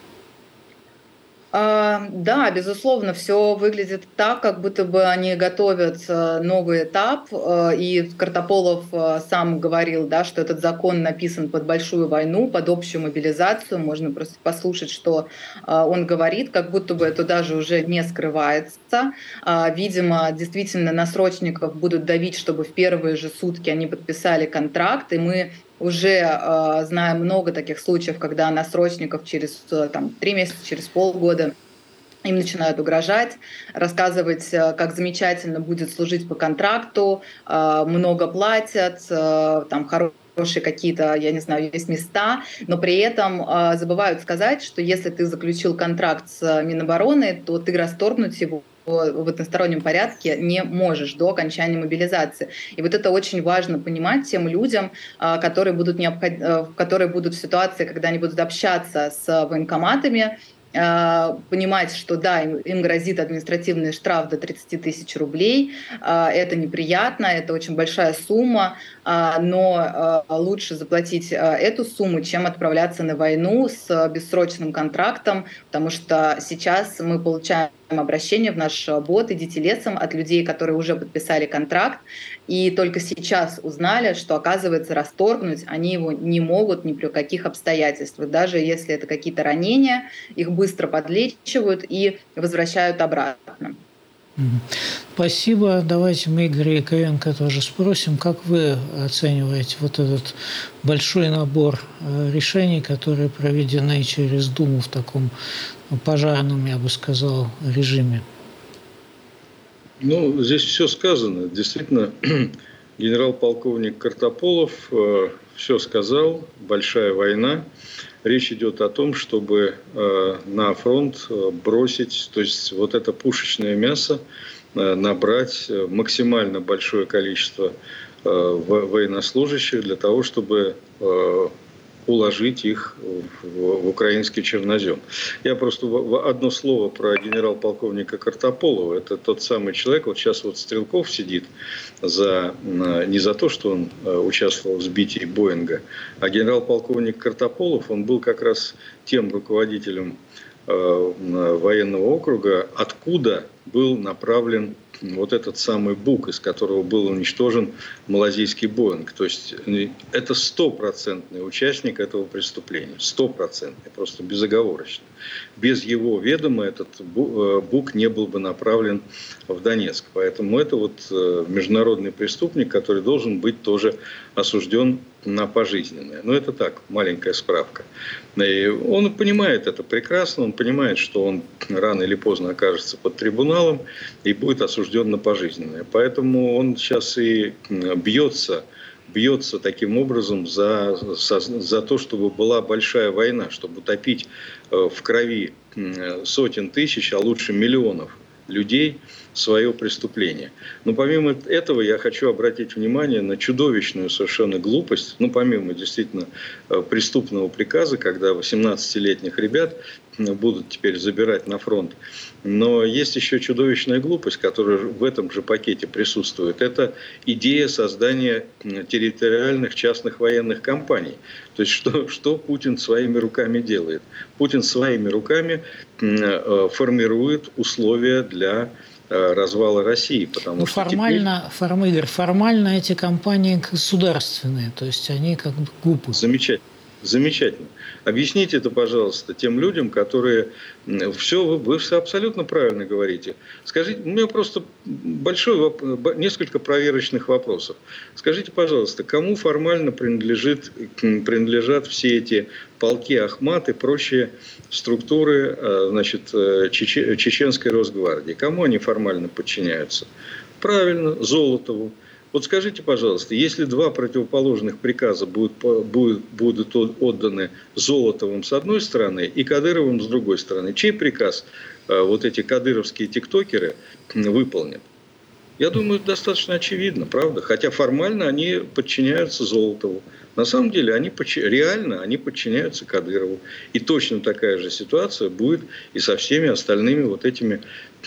Да, безусловно, все выглядит так, как будто бы они готовят новый этап. И Картополов сам говорил, да, что этот закон написан под большую войну, под общую мобилизацию. Можно просто послушать, что он говорит, как будто бы это даже уже не скрывается. Видимо, действительно, на срочников будут давить, чтобы в первые же сутки они подписали контракт, и мы уже э, знаем много таких случаев, когда на срочников через там, три месяца, через полгода им начинают угрожать, рассказывать, как замечательно будет служить по контракту, э, много платят, э, там хорошие какие-то, я не знаю, есть места, но при этом э, забывают сказать, что если ты заключил контракт с Минобороны, то ты расторгнуть его в одностороннем порядке не можешь до окончания мобилизации. И вот это очень важно понимать тем людям, которые будут, необход... которые будут в ситуации, когда они будут общаться с военкоматами, понимать, что да, им, им грозит административный штраф до тридцать тысяч рублей. Это неприятно, это очень большая сумма, но лучше заплатить эту сумму, чем отправляться на войну с бессрочным контрактом, потому что сейчас мы получаем обращение в наш бот «Идите лесом» от людей, которые уже подписали контракт, и только сейчас узнали, что, оказывается, расторгнуть они его не могут ни при каких обстоятельствах. Даже если это какие-то ранения, их быстро подлечивают и возвращают обратно. Спасибо. Давайте мы Игоря Яковенко тоже спросим, как вы оцениваете вот этот большой набор решений, которые проведены через Думу в таком пожарном, я бы сказал, режиме? Ну, здесь все сказано. Действительно, генерал-полковник Картополов э, все сказал. Большая война. Речь идет о том, чтобы э, на фронт бросить, то есть вот это пушечное мясо, э, набрать максимально большое количество э, военнослужащих для того, чтобы э, уложить их в, в украинский чернозем. Я просто одно слово про генерал-полковника Картополова. Это тот самый человек, вот сейчас вот Стрелков сидит за, не за то, что он участвовал в сбитии Боинга, а генерал-полковник Картополов, он был как раз тем руководителем э, военного округа, откуда был направлен вот этот самый БУК, из которого был уничтожен малазийский Боинг. То есть это стопроцентный участник этого преступления. Стопроцентный, просто безоговорочно. Без его ведома этот БУК не был бы направлен в Донецк. Поэтому это вот международный преступник, который должен быть тоже осужден на пожизненное. Но это так, маленькая справка. И он понимает это прекрасно, он понимает, что он рано или поздно окажется под трибуналом и будет осужден на пожизненное. Поэтому он сейчас и бьется, бьется таким образом за, за, за то, чтобы была большая война, чтобы утопить в крови сотен тысяч, а лучше миллионов людей свое преступление. Но помимо этого я хочу обратить внимание на чудовищную совершенно глупость, ну помимо действительно преступного приказа, когда восемнадцатилетних ребят будут теперь забирать на фронт. Но есть еще чудовищная глупость, которая в этом же пакете присутствует. Это идея создания территориальных частных военных компаний. То есть что, что Путин своими руками делает? Путин своими руками формирует условия для развала России. Потому ну, что формально, теперь... форм, Игорь, формально эти компании государственные, то есть они как бы ГУПы. Замечательно. Замечательно. Объясните это, пожалуйста, тем людям, которые... Все, вы, вы все абсолютно правильно говорите. Скажите, у меня просто большой, несколько проверочных вопросов. Скажите, пожалуйста, кому формально принадлежит, принадлежат все эти полки Ахмат и прочие структуры, значит, Чеченской Росгвардии? Кому они формально подчиняются? Правильно, Золотову. Вот скажите, пожалуйста, если два противоположных приказа будут, будут, будут отданы Золотовым с одной стороны и Кадыровым с другой стороны, чей приказ вот эти кадыровские тиктокеры выполнят? Я думаю, это достаточно очевидно, правда? Хотя формально они подчиняются Золотову. На самом деле, они, реально они подчиняются Кадырову. И точно такая же ситуация будет и со всеми остальными вот этими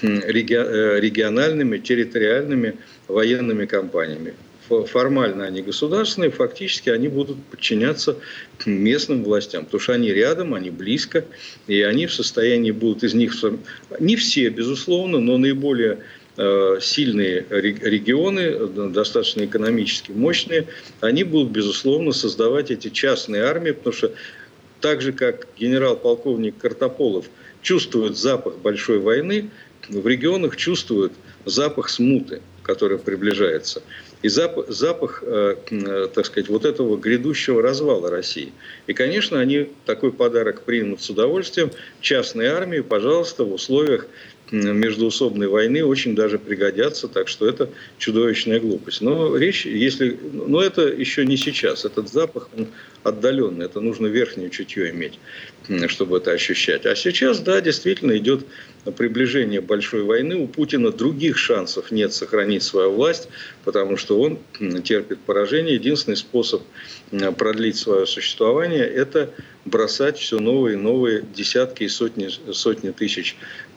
региональными, территориальными военными компаниями. Формально они государственные, фактически они будут подчиняться местным властям, потому что они рядом, они близко, и они в состоянии будут из них, не все, безусловно, но наиболее сильные регионы, достаточно экономически мощные, они будут, безусловно, создавать эти частные армии, потому что так же, как генерал-полковник Картополов чувствует запах большой войны, в регионах чувствуют запах смуты, которая приближается. И запах, запах э, э, так сказать, вот этого грядущего развала России. И, конечно, они такой подарок примут с удовольствием. Частные армии, пожалуйста, в условиях междоусобной войны очень даже пригодятся, так что это чудовищная глупость. Но речь, если, но это еще не сейчас. Этот запах он отдаленный, это нужно верхнее чутье иметь, чтобы это ощущать. А сейчас, да, действительно идет приближение большой войны. У Путина других шансов нет сохранить свою власть, потому что он терпит поражение. Единственный способ продлить свое существование – это бросать все новые и новые десятки и сотни, сотни тысяч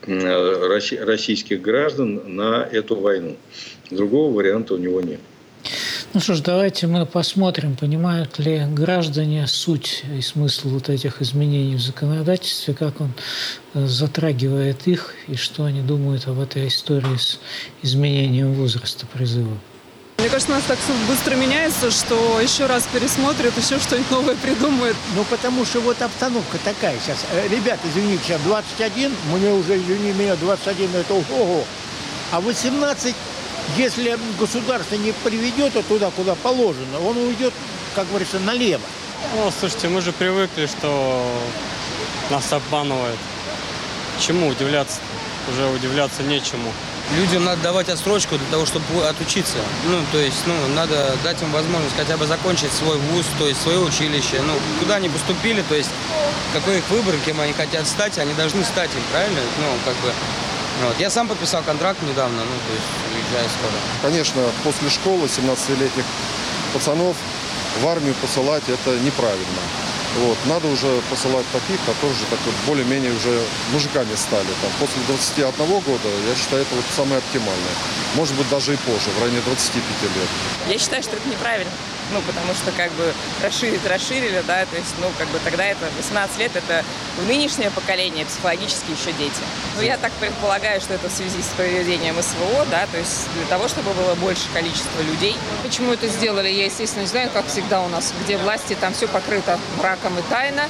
российских граждан на эту войну. Другого варианта у него нет. Ну что ж, давайте мы посмотрим, понимают ли граждане суть и смысл вот этих изменений в законодательстве, как он затрагивает их и что они думают об этой истории с изменением возраста призыва. Мне кажется, у нас так все быстро меняется, что еще раз пересмотрят, еще что-нибудь новое придумают. Ну, потому что вот обстановка такая сейчас. Ребят, извините, сейчас двадцать один, мне уже, извини меня, двадцать один, это ого. А восемнадцать, если государство не приведет туда, куда положено, он уйдет, как говорится, налево. Ну, слушайте, мы же привыкли, что нас обманывают. Чему удивляться? Уже удивляться нечему. Людям надо давать отсрочку для того, чтобы отучиться. Ну, то есть, ну, надо дать им возможность хотя бы закончить свой вуз, то есть свое училище. Ну, куда они поступили, то есть, какой их выбор, кем они хотят стать, они должны стать им, правильно? Ну, как бы, вот. Я сам подписал контракт недавно, ну, то есть, уезжаю скоро. Конечно, после школы семнадцатилетних пацанов в армию посылать это неправильно. Вот. Надо уже посылать таких, которые же так вот более-менее уже мужиками стали. Там, после двадцати одного года, я считаю, это вот самое оптимальное. Может быть, даже и позже, в районе двадцати пяти лет. Я считаю, что это неправильно. Ну, потому что, как бы, расширить расширили, да, то есть, ну, как бы, тогда это восемнадцать лет, это в нынешнее поколение психологически еще дети. Ну, я так предполагаю, что это в связи с проведением СВО, да, то есть для того, чтобы было больше количество людей. Почему это сделали, я, естественно, не знаю, как всегда у нас, где власти, там все покрыто мраком и тайно.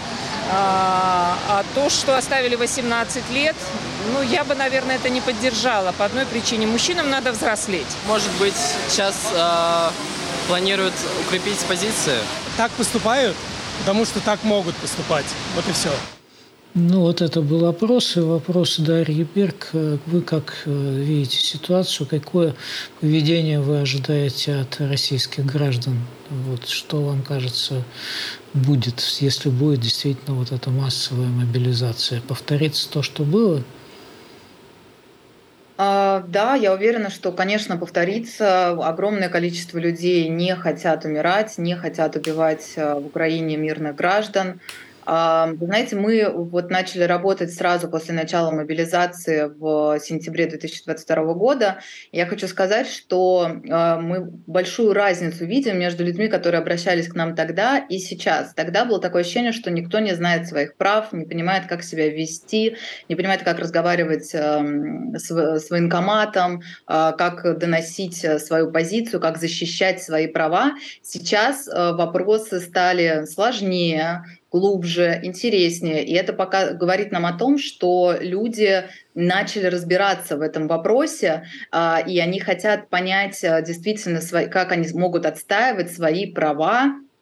А, а то, что оставили восемнадцать лет, ну, я бы, наверное, это не поддержала. По одной причине. Мужчинам надо взрослеть. Может быть, сейчас э, планируют укрепить позиции? Так поступают, потому что так могут поступать. Вот и все. Ну, вот это был опрос. И вопрос Дарьи Берг. Вы как видите ситуацию? Какое поведение вы ожидаете от российских граждан? Вот, что вам кажется будет, если будет действительно вот эта массовая мобилизация? Повторится то, что было? Да, я уверена, что, конечно, повторится. Огромное количество людей не хотят умирать, не хотят убивать в Украине мирных граждан. Вы знаете, мы вот начали работать сразу после начала мобилизации в сентябре две тысячи двадцать второго года. Я хочу сказать, что мы большую разницу видим между людьми, которые обращались к нам тогда и сейчас. Тогда было такое ощущение, что никто не знает своих прав, не понимает, как себя вести, не понимает, как разговаривать с военкоматом, как доносить свою позицию, как защищать свои права. Сейчас вопросы стали сложнее, глубже, интереснее. И это пока говорит нам о том, что люди начали разбираться в этом вопросе, и они хотят понять действительно, как они могут отстаивать свои права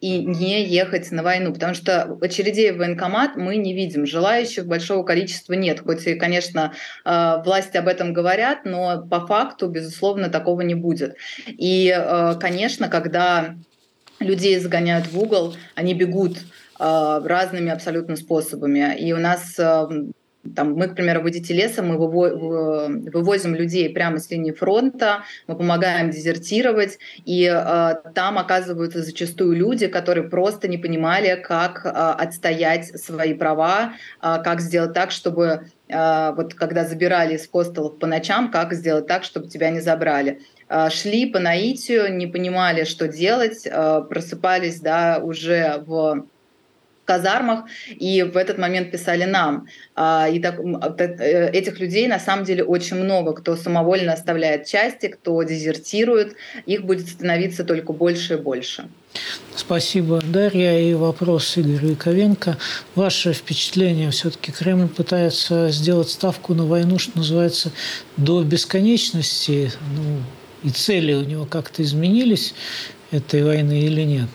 и не ехать на войну, потому что очередей в военкомат мы не видим, желающих большого количества нет, хоть и, конечно, власти об этом говорят, но по факту, безусловно, такого не будет. И, конечно, когда людей загоняют в угол, они бегут разными абсолютно способами, и у нас... Там, мы, к примеру, водители леса, мы вывозим людей прямо с линии фронта, мы помогаем дезертировать, и э, там оказываются зачастую люди, которые просто не понимали, как э, отстоять свои права, э, как сделать так, чтобы э, вот когда забирали из хостелов по ночам, как сделать так, чтобы тебя не забрали. Э, шли по наитию, не понимали, что делать, э, просыпались, да, уже в казармах, и в этот момент писали нам. И так, этих людей на самом деле очень много, кто самовольно оставляет части, кто дезертирует, их будет становиться только больше и больше. Спасибо, Дарья. И вопрос Игоря Яковенко. Ваше впечатление, все-таки Кремль пытается сделать ставку на войну, что называется, до бесконечности, ну, и цели у него как-то изменились этой войны или нет?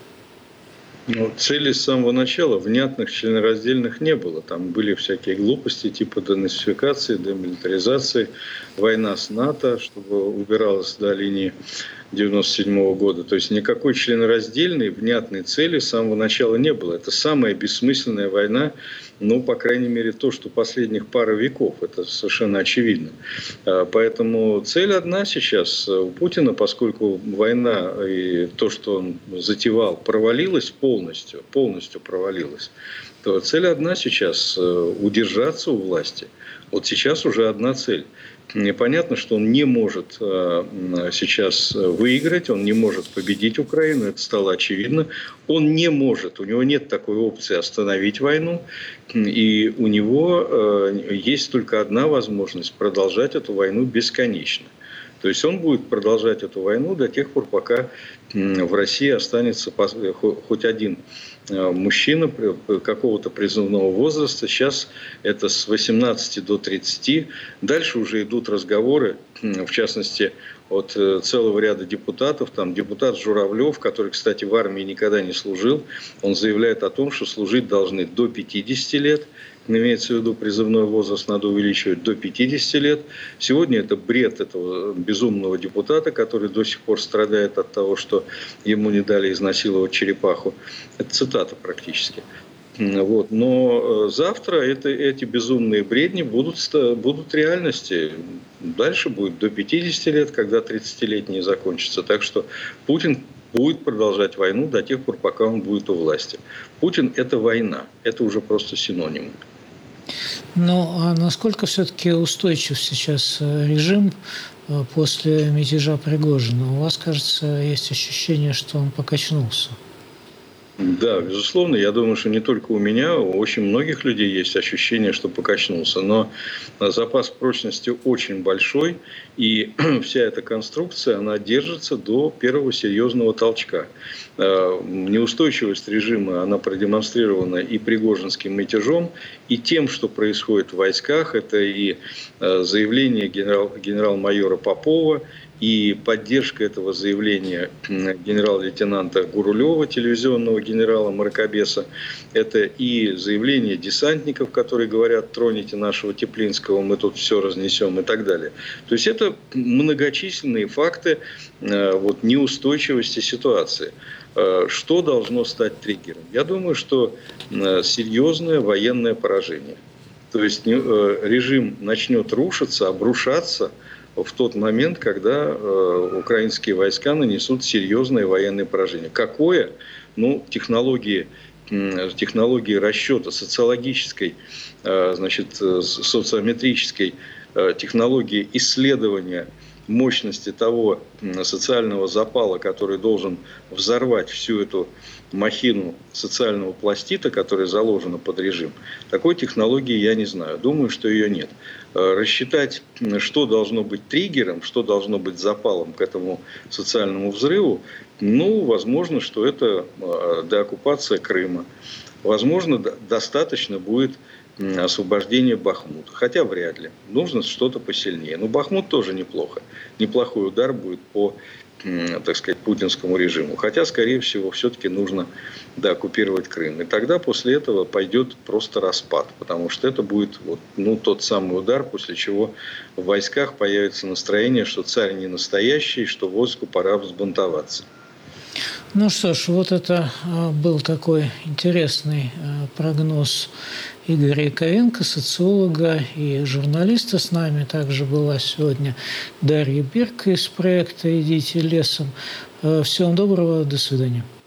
Ну, цели с самого начала внятных, членораздельных не было. Там были всякие глупости типа денацификации, демилитаризации, война с НАТО, чтобы убиралась до линии девяносто седьмого года. То есть никакой членораздельной, внятной цели с самого начала не было. Это самая бессмысленная война, ну, по крайней мере, то, что последних пару веков. Это совершенно очевидно. Поэтому цель одна сейчас у Путина, поскольку война и то, что он затевал, провалилась полностью, полностью провалилась, то цель одна сейчас – удержаться у власти. Вот сейчас уже одна цель. Понятно, что он не может сейчас выиграть, он не может победить Украину, это стало очевидно. Он не может, у него нет такой опции остановить войну, и у него есть только одна возможность – продолжать эту войну бесконечно. То есть он будет продолжать эту войну до тех пор, пока в России останется хоть один мужчина какого-то призывного возраста. Сейчас это с восемнадцати до тридцати. Дальше уже идут разговоры, в частности, от целого ряда депутатов. Там депутат Журавлев, который, кстати, в армии никогда не служил, он заявляет о том, что служить должны до пятидесяти лет. Имеется в виду, призывной возраст надо увеличивать до пятидесяти лет. Сегодня это бред этого безумного депутата, который до сих пор страдает от того, что ему не дали изнасиловать черепаху. Это цитата практически. Вот. Но завтра это, эти безумные бредни будут, будут реальностью. Дальше будет до пятидесяти лет, когда тридцатилетние закончатся. Так что Путин будет продолжать войну до тех пор, пока он будет у власти. Путин – это война. Это уже просто синоним. Ну, а насколько все-таки устойчив сейчас режим после мятежа Пригожина? У вас, кажется, есть ощущение, что он покачнулся? Да, безусловно. Я думаю, что не только у меня, у очень многих людей есть ощущение, что покачнулся. Но запас прочности очень большой, и вся эта конструкция, она держится до первого серьезного толчка. Неустойчивость режима, она продемонстрирована и Пригожинским мятежом, и тем, что происходит в войсках. Это и заявление генерал, генерал-майора Попова, и поддержка этого заявления генерал-лейтенанта Гурулева, телевизионного генерала Мракобеса. Это и заявление десантников, которые говорят: троните нашего Теплинского, мы тут все разнесем и так далее. То есть это многочисленные факты вот, неустойчивости ситуации. Что должно стать триггером? Я думаю, что серьезное военное поражение. То есть режим начнет рушиться, обрушаться в тот момент, когда э, украинские войска нанесут серьезное военное поражение. Какое? Ну, технологии, э, технологии расчета социологической, э, значит, социометрической э, технологии исследования мощности того социального запала, который должен взорвать всю эту махину социального пластита, которая заложена под режим, такой технологии я не знаю. Думаю, что ее нет. Рассчитать, что должно быть триггером, что должно быть запалом к этому социальному взрыву, ну, возможно, что это деоккупация Крыма. Возможно, достаточно будет освобождение Бахмута. Хотя вряд ли. Нужно что-то посильнее. Но Бахмут тоже неплохо. Неплохой удар будет по так сказать, путинскому режиму. Хотя, скорее всего, все-таки нужно дооккупировать Крым. И тогда после этого пойдет просто распад. Потому что это будет вот, ну, тот самый удар, после чего в войсках появится настроение, что царь не настоящий, что войску пора взбунтоваться. Ну что ж, вот это был такой интересный прогноз Игоря Яковенко, социолога и журналиста. С нами также была сегодня Дарья Бирка из проекта «Идите лесом». Всего вам доброго, до свидания.